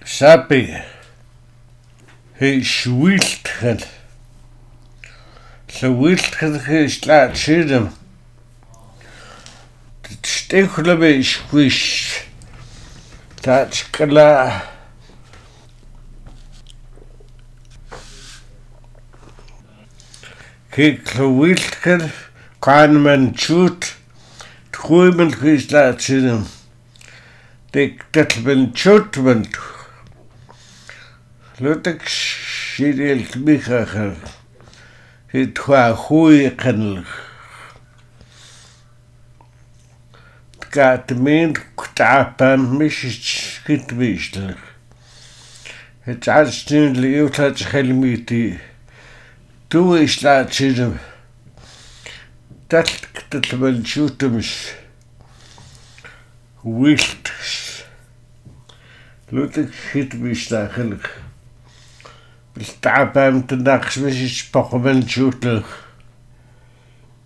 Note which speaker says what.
Speaker 1: Sapi he schwiltchen. Schwiltchen geslaat zitten. Het stekelen is squish. Dat is klaar. Kijk, schwiltchen kan men shoot. Groeien geslaat zitten. Dat men shoot bent. Lutek shirel michacher. Het goeie kennelijk. Het gaat de meen ktapen misjes getwistel. Het aansteen leeuwt het schelmiti. Toen is laat zitten. Dat wel shootems. Wilt. Lutek getwistel eigenlijk. Ktapen te nachts misjes pochen wel shootel.